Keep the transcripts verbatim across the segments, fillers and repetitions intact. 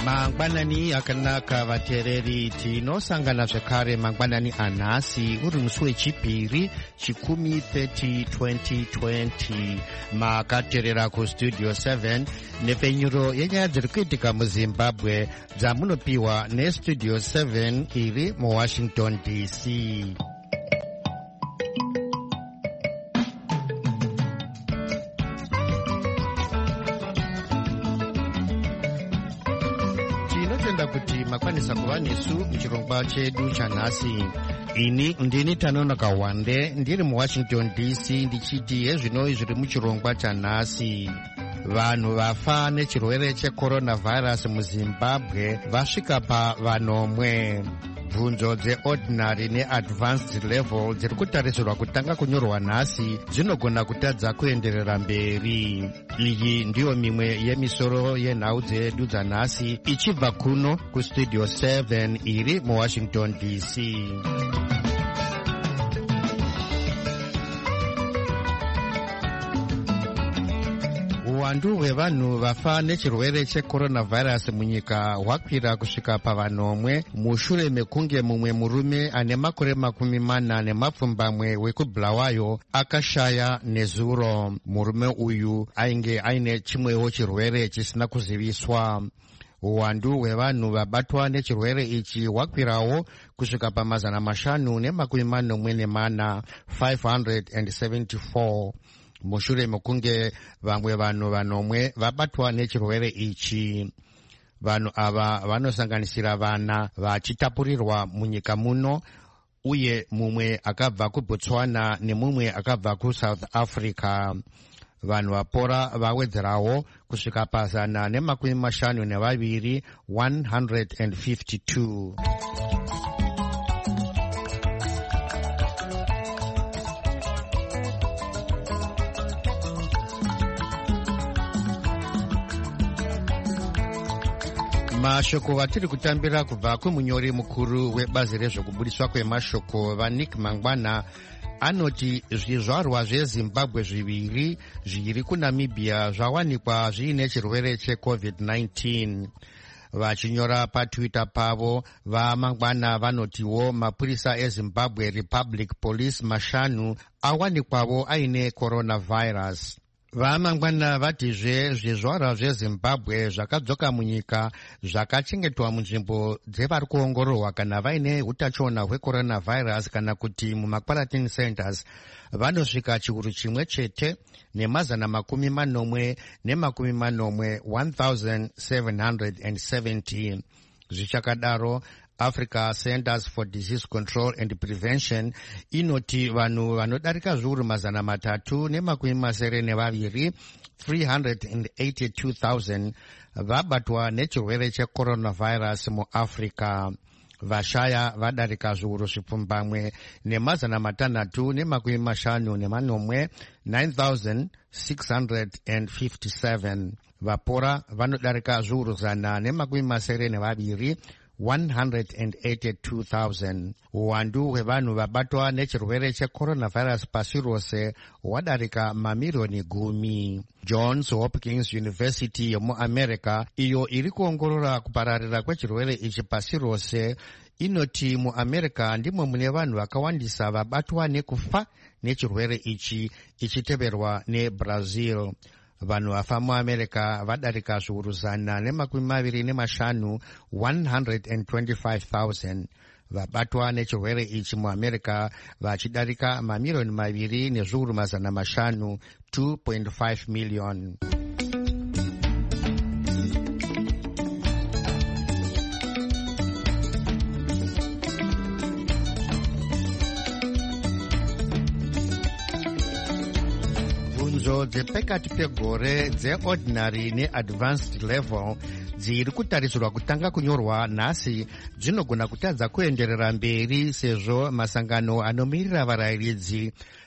mangwanani akanaka vateereri, tinosangana zvekare mangwanani anhasi uri musi wechipiri chikumi thirty twenty twenty. Makateerera kustudio seven nepfenyuro yenyaya dziri kuitika muzimbabwe dzamunopiwa nestudio seven iri muwashington D C. tinotenda kuti makwanisa kuva nesu muchirongwa chedu chanhasi. Ini ndini Tanonoka Wande ndiri muwashington D C ndichiti hezvinoi zviri muchirongwa chanhasi. Vanhu vafa nechirwere checoronavirus muzimbabwe vasvika pavanomwe. Bvunzo dzeordinary neadvanced level dziri kutarisirwa kutanga kunyorwa nhasi dzinogona kutadza kuenderera mberi. Iyi ndiyo mimwe yemisoro yenhau dzedu dzanhasi ichibva kuno kustudio seven iri muwashington D C. Uwandu hwevanhu vafa nechirwere checoronavirus munyika hwakwira kusvika pavanomwe mushure mekunge mumwe murume ane makore makumi mana nemapfumbamwe wekubulawayo akashaya nezuro. Murume uyu ainge aine chimwewo chirwere chisina kuziviswa. Uwandu hwevanhu vabatwa nechirwere ichi hwakwirawo kusvika pamazana mashanu nemakumi manomwe nemana five hundred seventy-four. Mushure mekunge vamwe vanhu vanomwe vabatwa nechirwere ichi. Vanhu ava vanosanganisira vana vachitapurirwa munyika muno, uye mumwe akabva kuBotswana nemumwe akabva kuSouth Africa. Vanhu vapora vawedzerawo kusvika pazana nemakumi mashanu nevaviri one hundred fifty-two. Mashoko vatiri kutambira kubva kumunyori mukuru webazi rezvokubudiswa kwemashoko vaNick Mangwana anoti zvizvarwa zveZimbabwe zviviri zviri kuNamibia zvawanikwa zviine chirwere checovid nineteen. Vachinyora patwitter pavo, vaMangwana vanotiwo mapurisa eZimbabwe Republic Police mashanu awanikwawo aine coronavirus. VaMangwana vatizve zvizvarwa zveZimbabwe zvakadzoka munyika zvakachengetwa munzvimbo dzevari kuongororwa kana vaine utachiona hwecoronavirus kana kuti mumaquarantine centers vanosvika chiuru chimwe chete nemazana makumi manomwe nemakumi manomwe one thousand seven hundred seventy. Zvichakadaro, Africa Centers for Disease Control and Prevention inoti vanhu vanodarika zviuru mazana matatu nemakumi masere nevaviri three hundred eighty-two thousand vabatwa nechirwere checoronavirus muAfrica. Vashaya vadarika zviuru zvipfumbamwe nemazana matanhatu nemakumi mashanu nemanomwe nine thousand six hundred fifty-seven. Vapora vanodarika zviuru zana nemakumi masere nevaviri one hundred eighty-two thousand. Uwandu hwevanhu vabatwa nechirwere checoronavirus pasi rose hwadarika mamirioni gumi. Johns Hopkins University yomuAmerica, iyo iri kuongorora kupararira kwechirwere ichi pasi rose, inoti muAmerica ndimo mune vanhu vakawandisa vabatwa nekufa nechirwere ichi, ichiteverwa neBrazil. Vanhu vafa muAmerica vadarika zviuru zana nemakumi maviri nemashanu one hundred twenty-five thousand. Vabatwa nechirwere ichi muAmerica vachidarika mamirioni maviri nezviuru mazana mashanu two point five million. Bvunzo dzepakati pegore dzeordinary neadvanced level dziri kutarisirwa kutanga kunyorwa nhasi dzinogona kutadza kuenderera mberi sezvo masangano anomirira varayiridzi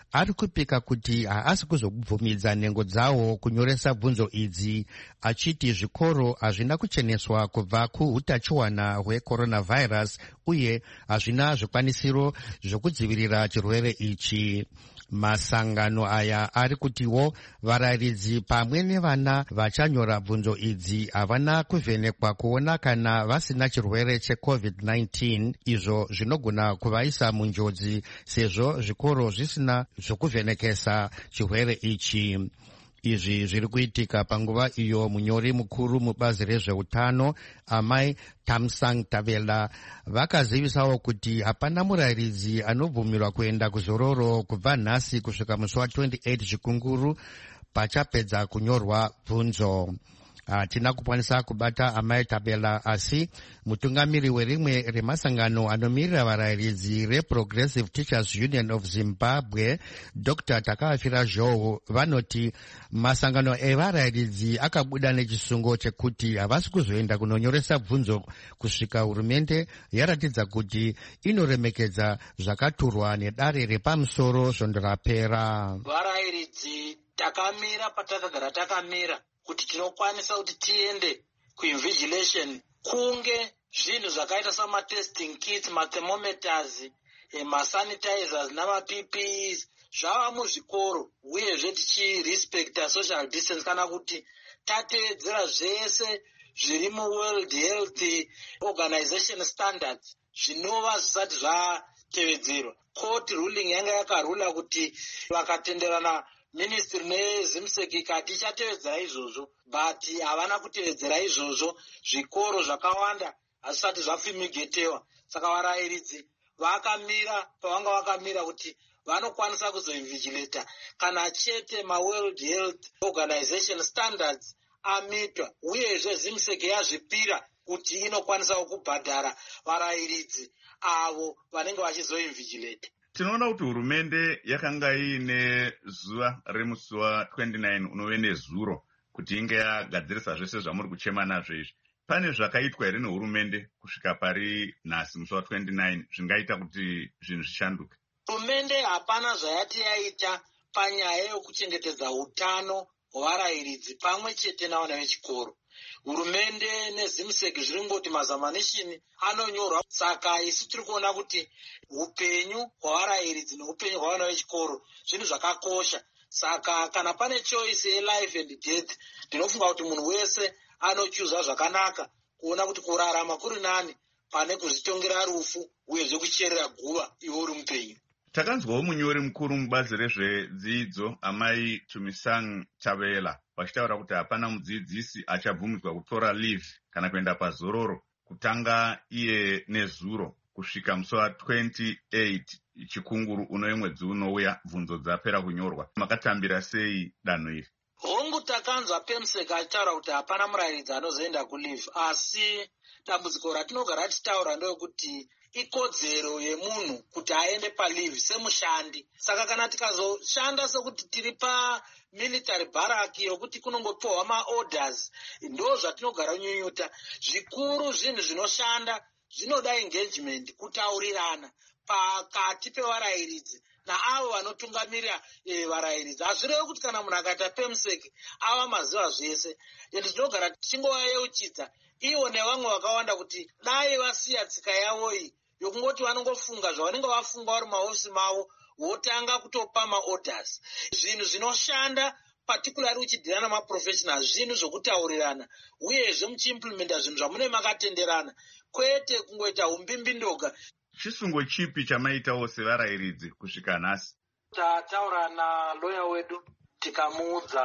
ari kupika kuti haasi kuzobvumidza nhengo dzawo kunyoresa bvunzo idzi, achiti zvikoro hazvina kucheneswa kubva kuutachiwana hwecoronavirus uye hazvina zvikwanisiro zvokudzivirira chirwere ichi. Masangano aya ari kutiwo varayiridzi pamwe nevana vachanyora bvunzo idzi havana kuvhenekwa kuona kana vasina chirwere checovid nineteen, izvo zvinogona kuvaisa munjodzi sezvo zvikoro zvisina zvokuvhenekesa chirwere ichi. Izvi zviri kuitika panguva iyo munyori mukuru mubazi rezveutano Amai Thamsanqa Tavela vakazivisawo kuti hapana murayiridzi anobvumirwa kuenda kuzororo kubva nhasi kusvika musi wa twenty-eight Chikunguru pachapedza kunyorwa bvunzo. Hatina kukwanisa kubata Amai Tavela, asi mutungamiri werimwe remasangano anomirira varayiridzi reProgressive Teachers Union of Zimbabwe, Doctor Takafira Joe, vanoti masangano evarayiridzi akabuda nechisungo chekuti havasi kuzoenda kunonyoresa bvunzo kusvika hurumende yaratidza kuti inoremekedza zvakaturwa nedare repamusoro svondo rapera. Varayiridzi takamira patakagara takamira kuti tinokwanisa kuti tiende kuinvigilation kunge zvinhu zvakaita samatesting kits, mathermometers, masanitizers nama-P P Es zvava muzvikoro, uyezve tichirespecta social distance kana kuti tatevedzera zvese zviri muWorld Health Organization standards zvinova zvisati zvatevedzerwa. Court ruling yanga yakarula kuti vakatenderana ministry neZimsek ikati ichatevedzera izvozvo, but havana kutevedzera izvozvo. Zvikoro zvakawanda hazvisati zvafumigetewa, saka varayiridzi vakamira pavanga vakamira kuti vanokwanisa kuzoinvigilata kana chete maWorld Health Organization standards amitwa, uyezve Zimsek yazvipira kuti inokwanisa kubhadhara varayiridzi avo vanenge vachizoinvigilata. Tinoona kuti hurumende yakanga iine zuva remusi wa twenty-nine unove nezuro kuti inge yagadzirisa zvese zvamuri kuchema nazvo izvi. Pane zvakaitwa here nehurumende kusvika pari nhasi musi wa twenty-nine zvingaita kuti zvinhu zvishanduke? Hurumende hapana zvayati yaita panyaya yokuchengetedza utano hwevarayiridzi pamwe chete navana vechikoro. Hurumende neZimsek zviringoti mazamanishini anonyorwa, saka isu tiri kuona kuti upenyu hwavarayiridzi neupenyu hwavana vechikoro zvinhu zvakakosha. Saka kana pane choice yelife and death, ndinofunga kuti munhu wese anochuza zvakanaka kuona kuti kurarama kuri nani pane kuzvitongera rufu uyezve kucherera guva iwe uri mupenyu. Takanzwawo munyori mukuru mubazi rezvedzidzo Amai Thamsanqa Tavela vachitaura kuti hapana mudzidzisi achabvumidzwa kutora leave kana kuenda pazororo kutanga iye nezuro kusvika musi wa twenty-eight Chikunguru uno mwedzi unouya bvunzo dzapera kunyorwa. Makatambira sei danho iri? Hongu takanzwa Pemsek achitaura kuti hapana murayiridzi anozoenda kuleave, asi dambudziko ratinogara tichitaura ndokuti ikodzero yemunhu kuti aende paleave semushandi. Saka kana tikazoshanda sekuti tiri pamilitary barrack yokuti kunongopiwa maorders, ndo zvatinogara nyunyuta. Zvikuru zvinhu zvinoshanda zvinoda engagement, kutaurirana pakati pevarayiridzi naavo vanotungamirira e, varayiridzi. Hazvirevi kuti kana munhu akaita Pemsek ava maziva zvese. Ende tinogara tichingovayeuchidza ivo nevamwe vakawanda kuti dai vasiya tsika yavo iyi yokungoti vanongofunga zvavanenge vafunga vari mahofisi mavo votanga kutopa maorders. Zvinhu zvinoshanda particularly uchidhirana namaprofessionals zvinhu zvokutaurirana uyezve muchiimplementa zvinhu zvamune makatenderana, kwete kungoita umbimbi ndoga. Chisungo chipi chamaitawo sevarayiridzi kusvika nhasi? Tataura naloya wedu tikamuudza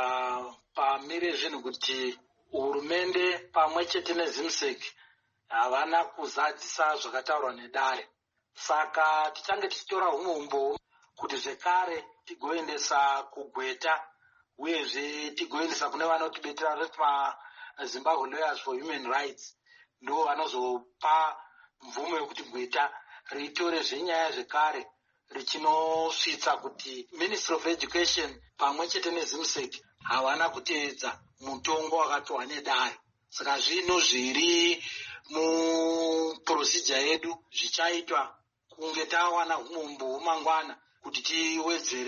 pamire zvinhu kuti hurumende pamwe chete neZimsek havana kuzadzisa zvakataurwa nedare. Saka tichange tichitora umombo kuti zvekare tigoendesa kugweta uyezve tigoendesa kune vanotibetera reti maZimbabwe Lawyers for Human Rights, ndo vanozopa mvumo yokuti gweta ritore zvenyaya zvekare richinosvitsa kuti Ministry of Education pamwe chete neZimsek havana kutevedza mutongo wakatorwa nedare. Saka zvinhu zviri muprocedure yedu zvichaitwa kunge tawana umombo mangwana kuti tiwedzere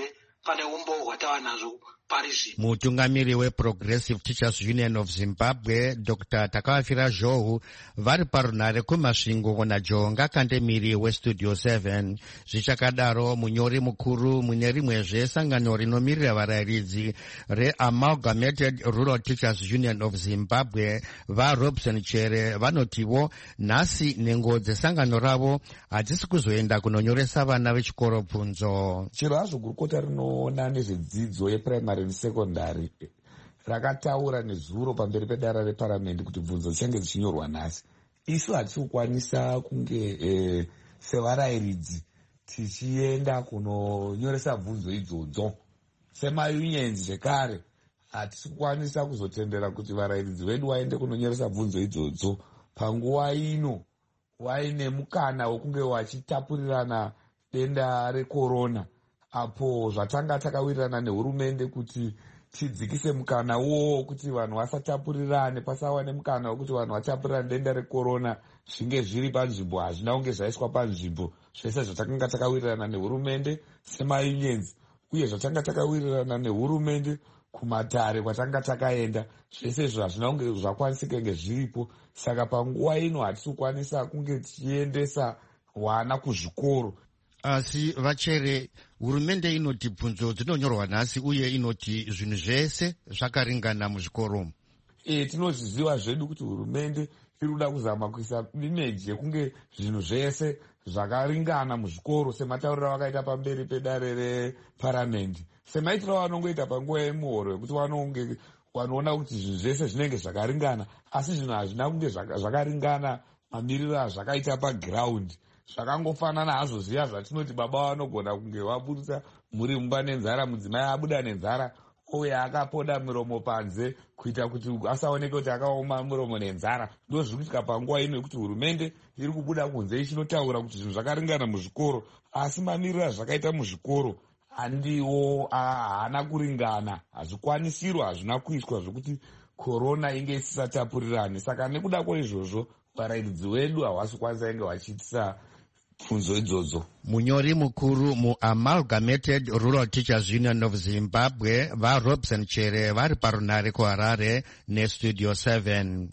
pane umboo hwatava nazvo pari zvino. Mutungamiri weProgressive Teachers Union of Zimbabwe Doctor Takafira Zhou vari parunhare kumasvingo naJonga Kandemiri weStudio seven. Zvichakadaro munyori mukuru mune rimwezve sangano rinomirira varayiridzi reAmalgamated Rural Teachers Union of Zimbabwe vaRobson Chere vanotivo nhasi nhengo dzesangano ravo hadzisi kuzoenda kunonyoresa vana vechikoro bvunzo. Chero hazvo gurukota rinoona nezvedzidzo yepuraimari nesekondari rakataura nezuro pamberi pedara reparamende kuti bvunzo dzichange dzichinyorwa nhasi, isu hatisi kukwanisa kunge e, sevarayiridzi tichienda kunonyoresa bvunzo idzodzo. Semayunions zvekare hatisi kukwanisa kuzotendera kuti varayiridzi vedu vaende kunonyoresa bvunzo idzodzo panguva ino waine mukana wokunge wachitapurirana denda rekorona, apo zvatanga takawirirana nehurumende kuti tidzikise mukana uwowo kuti vanhu vasatapurirane, pasawa nemukana wekuti vanhu vatapurirane denda rekorona zvinge zviri panzvimbo, hazvina kunge zvaiswa panzvimbo. Zvese zvatakanga takawirirana nehurumende semayunions uye zvatanga takawirirana nehurumende kumatare kwatanga takaenda, zvese izvo hazvina kunge zvakwanisika kunge zviripo. Saka panguva ino hatisi kukwanisa kunge tichiendesa vana kuzvikoro. Asi Vachere, hurumende inoti bvunzo dzinonyorwa nhasi uye inoti zvinhu zvese zvakaringana muzvikoro. E, tinozviziva zvedu kuti hurumende iri kuda kuzama kuisa imeji yekunge zvinhu zvese zvakaringana muzvikoro sematauriro vakaita pamberi pedare reparamende, semaitiro vanongoita panguva yemuhoro yekuti vanonge vanoona kuti zvinhu zvese zvinenge zvakaringana, asi zvinhu hazvina kunge zvakaringana mamiriro azvakaita pagiraundi. Zvakangofanana hazvo zviya zvatinoti baba vanogona kunge vaburitsa muri mumba nenzara, mudzimai abuda nenzara uye akapoda miromo panze kuita kuti asaoneke kuti akaoma miromo nenzara. Ndo zviri kuitika panguva ino yekuti hurumende iri kubuda kunze ichinotaura kuti zvinhu zvakaringana muzvikoro, asi mamiriro azvakaita muzvikoro handiwo haana kuringana, hazvikwanisiro hazvina kuiswa zvokuti korona inge isisatapurirane. Saka nekuda kwaizvozvo varayiridzi vedu havasi kwanisa inge vachiitisa bvunzo idzodzo. Munyori mukuru muAmalgamated Rural Teachers Union of Zimbabwe vaRobson Chere vari parunhare kuHarare neStudio seven.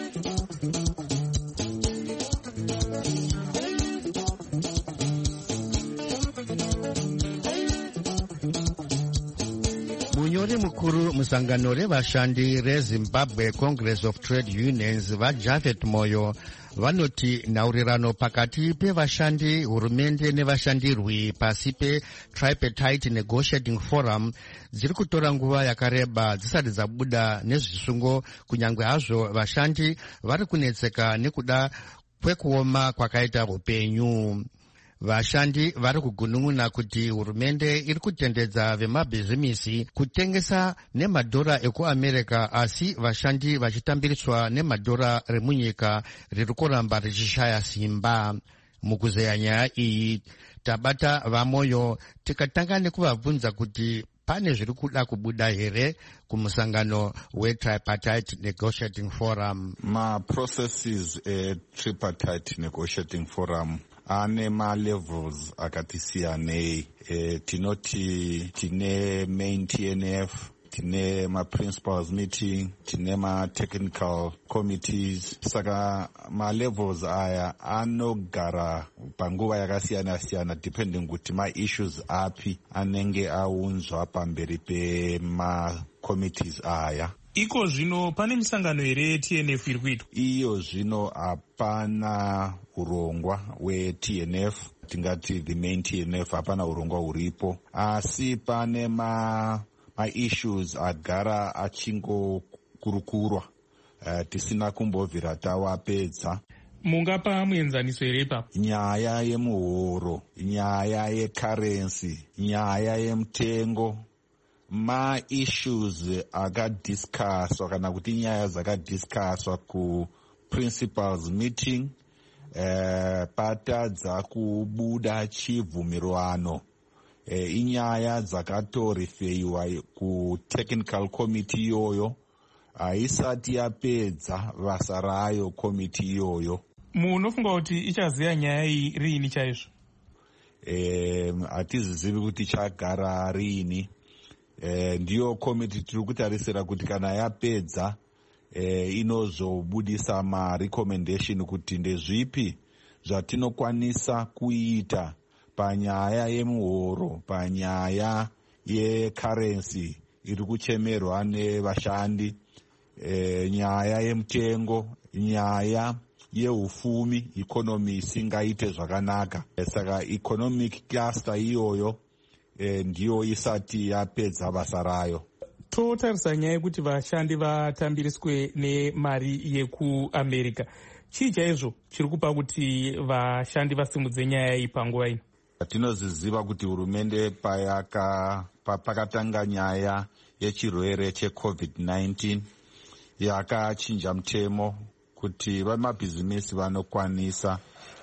Munyori mukuru musangano revashandi reZimbabwe Congress of Trade Unions vaJafet Moyo vanoti nhaurirano pakati pevashandi, hurumende nevashandirwi pasi peTripartite Negotiating Forum dziri kutora nguva yakareba dzisati dzabuda nezvisungo, kunyange hazvo vashandi vari kunetseka nekuda kwekuoma kwakaita upenyu. Vashandi vari kugunun'una kuti hurumende iri kutendedza vemabhizimisi kutengesa nemadhora ekuAmerica, asi vashandi vachitambiriswa nemadhora remunyika riri kuramba richishaya simba. Mukuzeya nyaya iyi tabata vaMoyo tikatanga nekuvabvunza kuti pane zviri kuda kubuda here kumusangano weTripartite Negotiating Forum. Ma processes eTripartite Negotiating Forum ane ma-levels akati siyanei. E, tinoti tine main T N F, tine ma-principals meeting, tine ma-technical committees. Saka ma-levels aya anogara panguva yakasiyana-siyana depending kuti ma-issues api anenge aunzwa pamberi pema-committees aya. Iko zvino pane misangano here T N F iri kuitwa? Iyo zvino hapana urongwa we-T N F, tingati the main T N F, hapana urongwa uripo, asi pane ma ma-issues agara achingokurukurwa uh, tisina kumbobvira tawapedza. Mungapa muenzaniso here ipapo? Nyaya yemuhoro, nyaya yecurrency, nyaya yemutengo, ma-issues akadiscusswa kana kuti nyaya dzakadiscusswa ku-principals meeting, eh, patadza kubuda chibvumirwano. Eh, inyaya dzakatorifeiwa ku-technical committee iyoyo, haisati yapedza basa rayo committee iyoyo. Munofunga kuti ichaziya nyaya iyi riini chaizvo? hatizizivi um, kuti chagara rini. E, ndiyo komiti tiri kutarisira kuti kana yapedza e, inozobudisa marecommendation kuti ndezvipi zvatinokwanisa kuita panyaya yemuhoro, panyaya yecurrency iri kuchemerwa nevashandi, e, nyaya yemutengo, nyaya yeufumi, economy isingaite zvakanaka. E, saka economic cluster iyoyo e, ndiyo isati yapedza basa rayo. Totarisa nyaya yekuti vashandi vatambiriswe nemari yekuamerica. Chii chaizvo chiri kupa kuti vashandi vasimudze nyaya iyi panguva ino? Tinoziziva kuti hurumende payaka pakatanga nyaya yechirwere checovid nineteen yakachinja mutemo kuti vamabhizimisi vanokwanisa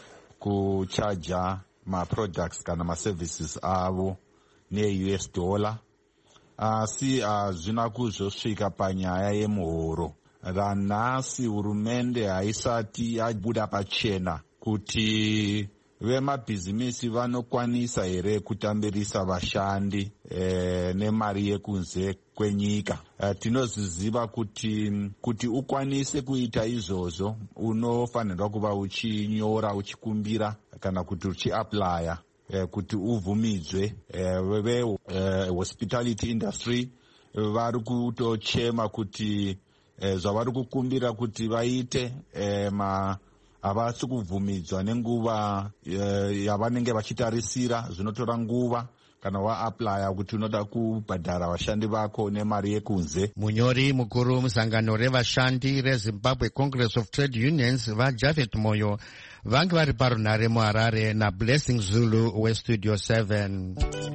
kuchaja maproducts kana maservices avo ne-U S dollar, asi hazvina kuzosvika panyaya yemuhoro. Ranhasi hurumende haisati yabuda pachena kuti vemabhizimisi vanokwanisa here kutambirisa vashandi e, nemari yekunze kwenyika. E, tinoziziva kuti kuti ukwanise kuita izvozvo unofanirwa kuva uchinyora, uchikumbira kana kuti uchiaplya e, kuti ubvumidzwe. E, ve e, hospitality industry vari kutochema kuti e, zvavari kukumbira kuti vaite e, ma havasi kubvumidzwa nenguva e, yavanenge vachitarisira. Zvinotora nguva kana waaplya kuti unoda kubhadhara vashandi vako nemari yekunze. Munyori mukuru musangano revashandi reZimbabwe Congress of Trade Unions vaJafet Moyo vange vari parunhare muHarare naBlessing Zulu weStudio seven.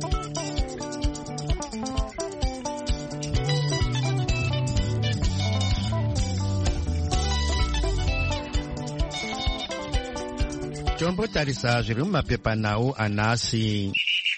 Tombotarisa zviri mumapepanhau anhasi.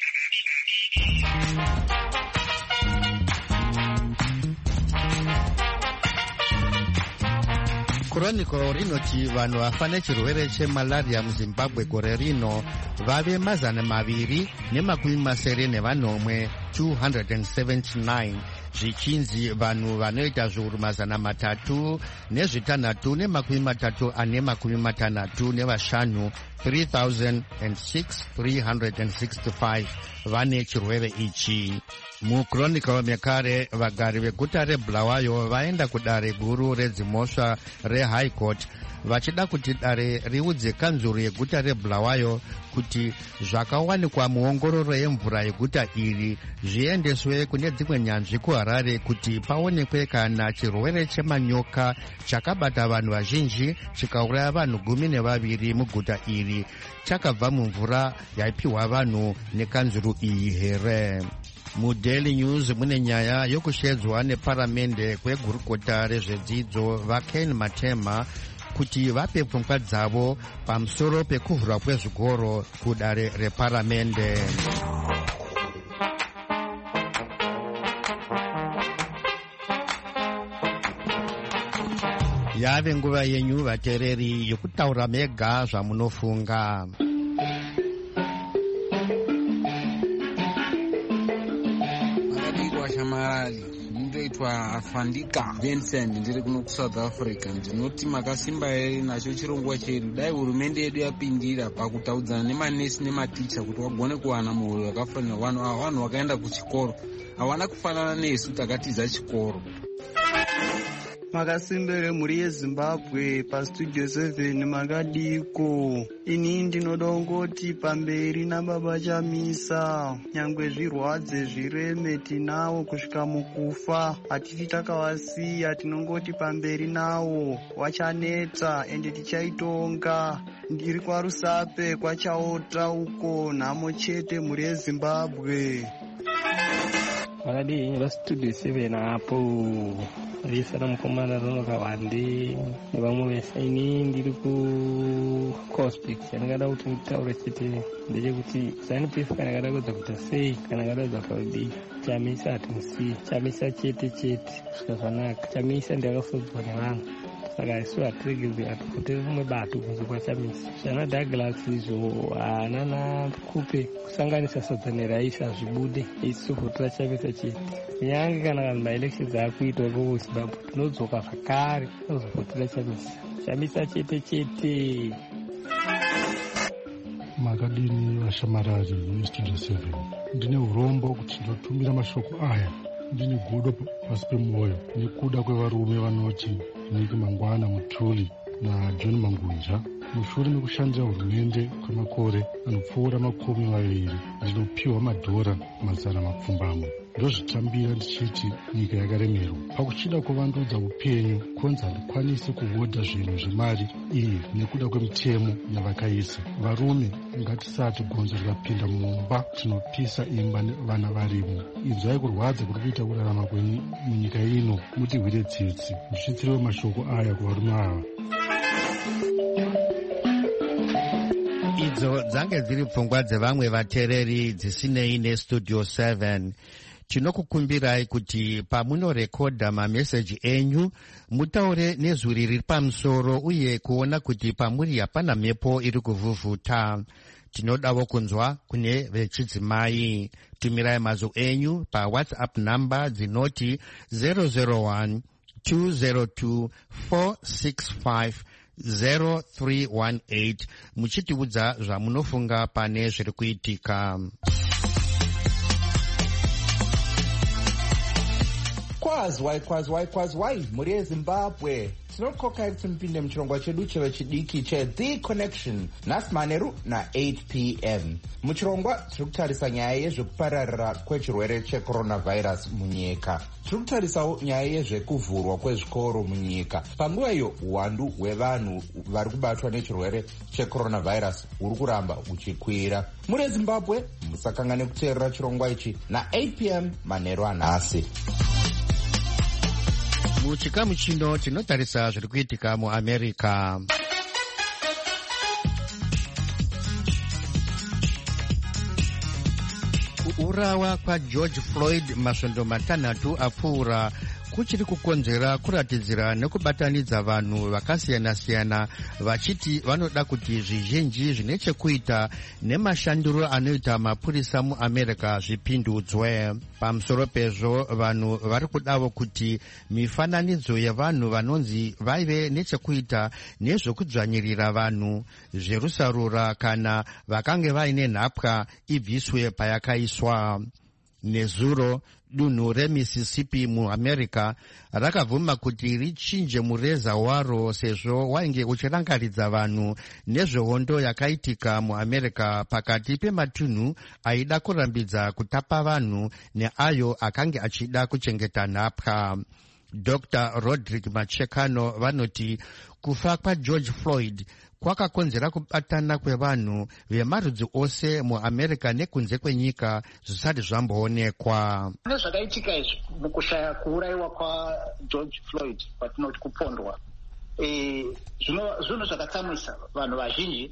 Chronicle rinoti vanhu vafa nechirwere chemalaria muZimbabwe gore rino vave mazana maviri nemakumi masere nevanomwe two hundred seventy-nine, zvichinzi vanhu vanoita zviuru mazana matatu nezvitanhatu nemakumi matatu ane makumi matanhatu nevashanu three thousand six hundred sixty-five vane chirwere ichi. MuChronicle mekare vagari veguta reBulawayo vaenda kudare guru redzimhosva reHigh Court vachida kuti dare riudze kanzuru yeguta reBulawayo kuti zvakawanikwa muongororo yemvura yeguta iri zviendeswe kune dzimwe nyanzvi kuHarare kuti paonekwe kana chirwere chemanyoka chakabata vanhu vazhinji chikauraya vanhu gumi nevaviri muguta iri chakabva mumvura yaipiwa vanhu nekanzuru iyi here. MuDaily News mune nyaya yokushedzwa neparamende kwegurukota rezvedzidzo vaKen Matema kuti vape pfungwa dzavo pamusoro pekuvhurwa kwezvikoro kudare reparamende. Yave nguva yenyu vateereri yokutaura mega zvamunofunga. Shamarali ndinoitwa Afandika Vincent, ndiri kuno kuSouth Africa. Ndinoti makasimba here nacho chirongwa chedu. Dai hurumende yedu yapindira pakutaudzana nemanesi nematicha kuti wagone kuwana muhoro wakafanira vanhu ava. Vanhu vakaenda kuchikoro havana kufanana nesu takatiza chikoro. Makasimbere muri yeZimbabwe paStudio seven makadiko. Ini ndinodongoti pamberi nababa Chamisa, nyangwe zvirwadze zvireme tinawo kusvika mukufa, hatiti takavasiya, tinongoti pamberi nawo wachaneta ende tichaitonga. Ndiri kwaRusape kwachaota uko, nhamo chete muri yeZimbabwe. Makadi vaStudio seven apo visa namukomana ronoka wande nevamwe vese. Ini ndiri kuCospix. Ndingada kuti nditaure chete ndechekuti ZANU-PF kana kadakudza kuita sei kana kadakudza kudii, Chamisa hatimusiyi. Chamisa chete chete zvakanaka. Chamisa ndakafudzwa nevanhu saka isu hatirege hatipotere rimwe bato kunze kwachamisa zvana Douglas izvo hanana kupe kusanganisa sadza neraisi hazvibude isu vhotera chamisa chete nyange kana vanhu maelections akuitwa ikoko Zimbabwe tinodzoka zvakare tinozovhotera chamisa chamisa chete chete. Makadini vashamarari vestudio seven, ndine urombo kuti ndotumira mashoko aya ndine godo pasi pemwoyo nekuda kwevarume vanoti Nick Mangwana Mutuli naJohn Mangunja. Mushure mekushandira hurumende kwemakore anopfuura makumi maviri ndinopiwa madhora mazana mapfumbamwe. Ndozvitambira ndichiti nyika yakaremerwa pakuchida kuvandudza upenyu konzi handikwanisi kuhodha zvinhu zvemari iyi nekuda kwemitemo yavakaisa. Varume ngatisati gonzo rikapinda mumba tinopisa imba vana varimo. Inzwai kurwadza kuri kuita kurarama kwenyu munyika ino mutirwire tsitsi. Ndichitsiriwe mashoko aya kuvarume ava. Idzo dzange dziri pfungwa dzevamwe vateereri dzisinei nestudio seven. Tinokukumbirai kuti pamunorekodha mameseji enyu mutaure nezwi riri pamusoro uye kuona kuti pamuri hapana mhepo iri kuvhuvhuta. Tinodawo kunzwa kune vechidzimai. Tumirai mazwi enyu pawhatsapp namba dzinoti zero zero one two zero two four six five zero three one eight muchitiudza zvamunofunga pane zviri kuitika. Kwazwai kwazwai kwazwai muri yeZimbabwe, tinokokai kuti mupinde muchirongwa chedu chevechidiki cheThe Connection nhasi manheru na-eight p m. Muchirongwa tiri kutarisa nyaya yezvekupararira kwechirwere checoronavirus munyika. Tiri kutarisawo nyaya yezvekuvhurwa kwezvikoro munyika. Panguva iyo uwandu hwevanhu vari kubatwa nechirwere checoronavirus huri kuramba huchikwira. Muri yeZimbabwe, musakangane kuteerera chirongwa ichi na-eight p m manheru anhasi. Muchikamu chino tinotarisa zviri kuitika muAmerica. Kuurawa kwaGeorge Floyd masvondo matanhatu apfuura kuchiri kukonzera kuratidzira nekubatanidza vanhu vakasiyana-siyana vachiti vanoda kuti zvizhinji zvine chekuita nemashandiro anoita mapurisa muAmerica zvipindudzwe. Pamusoro pezvo vanhu vari kudawo kuti mifananidzo yavanhu vanonzi vaive nechekuita nezvokudzvanyirira vanhu, zverusarura kana vakange vaine nhapwa ibviswe payakaiswa. Nezuro dunhu reMississippi muAmerica rakabvuma kuti richinje mureza waro sezvo wainge uchirangaridza vanhu nezvehondo yakaitika muAmerica pakati pematunhu aida kurambidza kutapa vanhu neayo akange achida kuchengeta nhapwa. Doctor Roderick Machekano vanoti kufa kwaGeorge Floyd kwakakonzera kubatana kwevanhu vemarudzi ose muAmerica nekunze kwenyika zvisati zvamboonekwa. Nezvakaitika izvi mukushaya kuurayiwa kwaGeorge Floyd kwatinoti kupondwa, zvino zvinhu zvakatsamwisa vanhu vazhinji,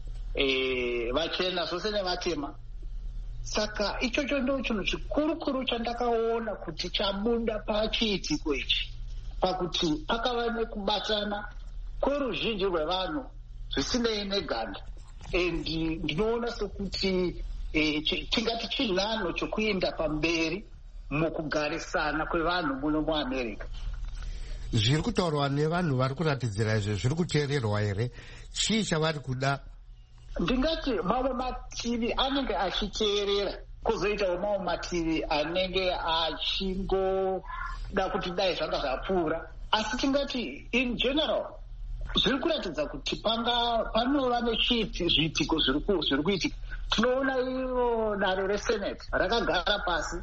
vachena zvose nevatema. Saka ichocho ndo chinhu chikuru-kuru chandakaona kuti chabuda pachiitiko ichi, pakuti pakava nekubatana kweruzhinji rwevanhu zvisinei neganda. Ndinoona sokuti tingati chinhano chokuenda pamberi mukugarisana kwevanhu muno muAmerica. Zviri kutaurwa nevanhu vari kuratidzira izvo zviri kuteererwa here? Chii chavari kuda? Ndingati mamwe mativi anenge achiteerera, kwozoitawo mamwe mativi anenge achingoda kuti dai zvanga zvapfuura. Asi tingati in general zviri kuratidza kuti panga panova nechiti zviitiko zviri kuitika. Tinoona iro dare reSenate rakagara pasi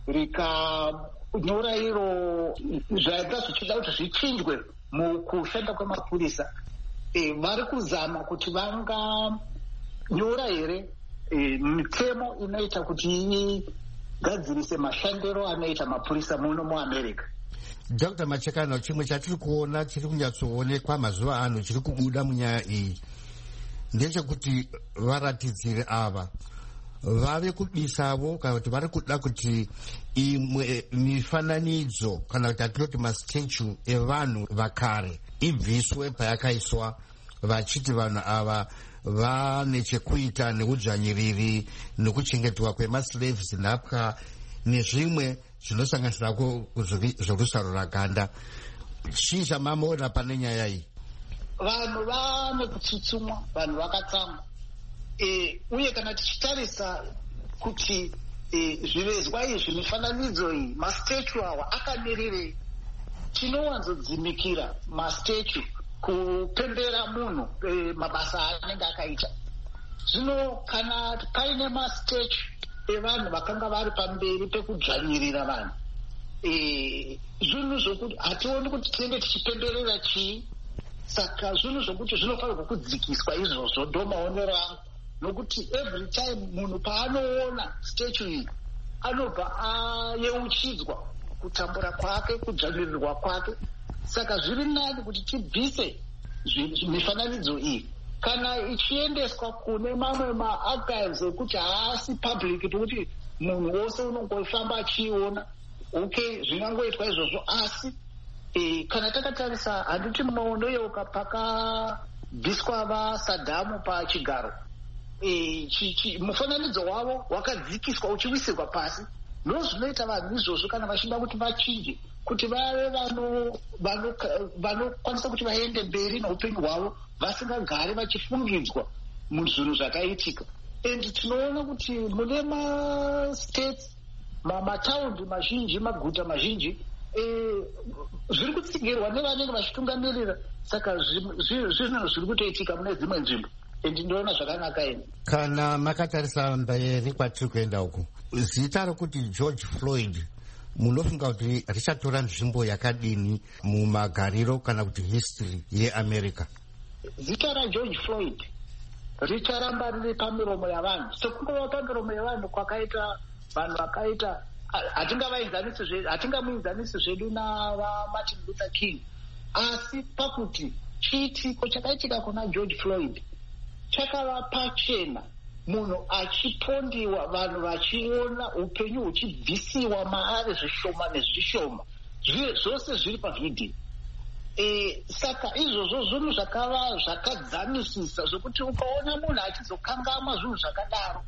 rikanyora iro zvaita zvichida kuti zvichinjwe mukushanda kwemapurisa. Vari kuzama kuti vanganyora here mitemo inoita kuti igadzirise mashandiro anoita mapurisa muno muAmerica. Doctor Machekano, chimwe chatiri kuona chiri kunyatsoonekwa mazuva ano chiri kubuda munyaya iyi ndechekuti varatidziri ava vave kubisavo kana kuti vari kuda kuti imwe mifananidzo kana kuti atinoti mastatue evanhu vakare ibviswe payakaiswa, vachiti vanhu ava vane chekuita neudzvanyiriri nekuchengetwa kwemaslaves, nhapwa nezvimwe zvinosanganisirako zvorusaro raganda. Chii chamamuona pane nyaya iyi? Vanhu vane kutsutsumwa, vanhu vakatsamwa, e, uye kana tichitarisa kuti e, zvivezwa izvi, mifananidzo iyi, mastatue awa akamirire, tinowanzodzimikira mastatue kupembera munhu e, mabasa anenge akaita. Zvino kana paine mastatue evanhu vakanga vari pamberi pekudzvanyirira vanhu, e, zvinhu zvokuti hationi kuti tinenge tichipemberera chii. Saka zvinhu zvokuti zvinofanirwa kudzikiswa izvozvo, ndo maonero angu, nokuti every time munhu paanoona statue iyi anobva ayeuchidzwa kutambura kwake, kudzvanyiririrwa kwake. Saka zviri nani kuti tibvise mifananidzo iyi kana ichiendeswa kune mamwe maarchives ekuti haasi public, pekuti munhu wose unongofamba achiiona. Okay, zvingangoitwa izvozvo, asi e, kana takatarisa handiti mumaondo yeuka pakabviswa vasadhamu pachigaro, e, mufananidzo wavo wakadzikiswa uchiwisirwa pasi. Ndo zvinoita vanhu izvozvo kana vachida kuti vachinje, kuti vave vanokwanisa kuti vaende mberi neupenyu hwavo vasingagari vachifungidzwa muzvinhu zvakaitika. And tinoona kuti mune mastates, mataundi mazhinji, maguta mazhinji, zviri kutsigirwa nevanenge vachitungamirira. Saka zvinhu zviri kutoitika mune dzimwe nzvimbo, and ndinoona zvakanaka ine. Kana makatarisa mberi kwatiri kuenda uku, zita rokuti George Floyd munofunga kuti richatora nzvimbo yakadini mumagariro kana kuti history yeAmerica? Zita raGeorge Floyd richaramba riri pamiromo yavanhu, sekungova pamiromo yavanhu kwakaita vanhu vakaita, hatingamuenzanisi zvedu navaMartin Luther King, asi pakuti chiitiko chakaitika kuna George Floyd chakava pachena, munhu achipondiwa, vanhu vachiona upenyu huchibvisiwa maari zvishoma nezvishoma, zvose zviri pavhidhiyo. E, saka izvozvo zvinhu zvakava zvakadzanisisa zvokuti ukaona munhu achizokangama zvinhu zvakadaro,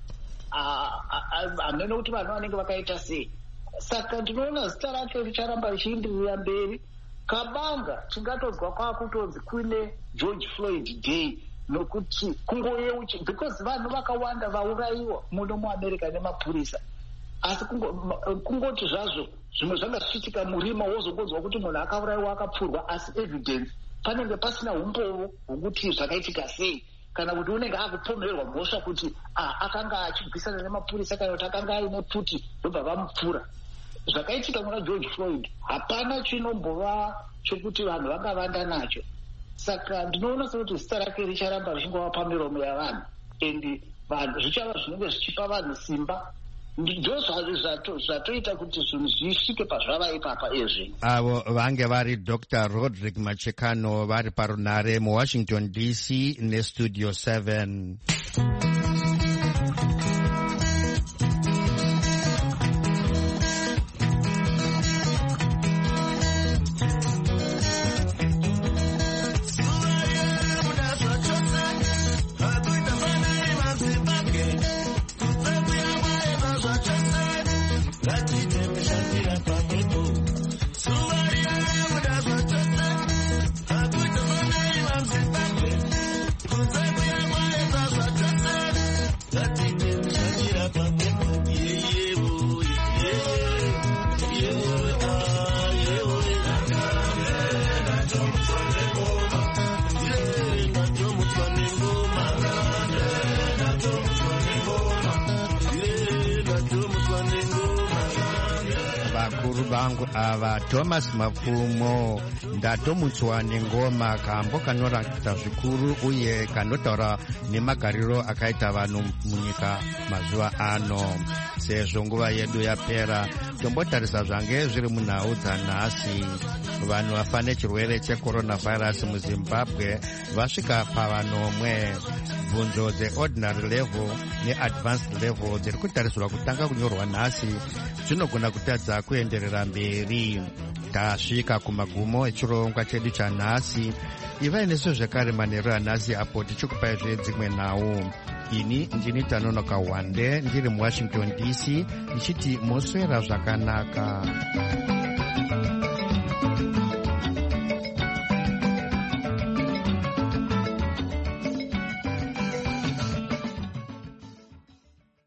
hamene kuti vanhu vanenge vakaita sei. Saka ndinoona zita rake richaramba richiindirira mberi. Kabanga tingatozwa kwakutonzi kuine George Floyd Day, nokuti kungoyeuchi, because vanhu vakawanda vaurayiwa muno muAmerica nemapurisa, asi kungoti zvazvo zvimwe zvanga zvichiitika murima wozongodzwa kuti munhu akaurayiwa akapfurwa, asi evidence panenge pasina umbovo hwokuti zvakaitika sei, kana kuti unenge akupomerwa mhosva kuti akanga achibvisana nemapurisa kana kuti akanga aine pfuti ndobva vamupfura. Zvakaitika kuna George Floyd hapana chinombova chokuti vanhu vangavanda nacho. Saka ndinoona sekuti zita rake richaramba richingova pamiromo yavanhu, and vanhu zvichava zvinenge zvichipa vanhu simba. Ndo zvatoita kuti zvinhu zvisvike pazvava ipapa izvi. Avo vange vari Doctor Roderick Machekano vari parunare muWashington D C neStudio seven. Vangu ava Thomas Mapfumo ndatomutswa nengoma kambo kanorakidza zvikuru uye kanotaura nemagariro akaita vanhu munyika mazuva ano. Sezvo nguva yedu yapera, tombotarisa zvange zviri munhau dzanhasi. Vanhu vafa nechirwere checoronavirus muZimbabwe vasvika pavanomwe. bvunzo dzeordinary level neadvanced level dziri kutarisirwa kutanga kunyorwa nhasi dzinogona kutadza kuenderera mberi. Tasvika kumagumo echirongwa chedu chanhasi. Ivai nesu zvekare manheru anhasi apo tichikupai zvedzimwe nhau. Ini ndini Tanonoka Wande ndiri muWashington D C ndichiti moswera zvakanaka.